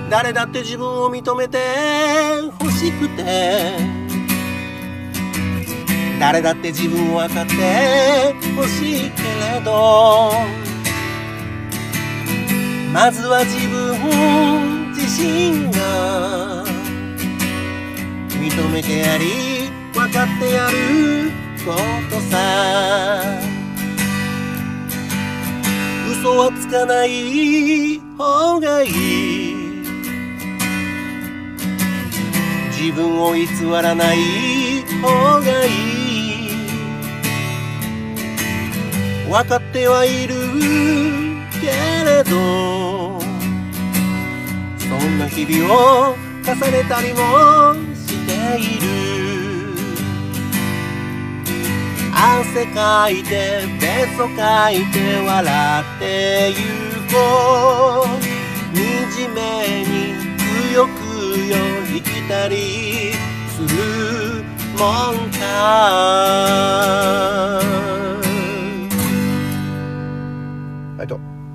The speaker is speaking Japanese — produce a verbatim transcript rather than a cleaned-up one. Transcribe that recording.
誰だって自分を認めて欲しくて、誰だって自分を分かって欲しいけれど、まずは自分自身が認めてやり分かってやることさ。嘘はつかない方がいい、自分を偽らない方がいい。分かってはいるけれど、そんな日々を重ねたりもしている。汗かいてべそかいて笑ってゆこう。惨めにくよくよ生きたりするもんか。はいと。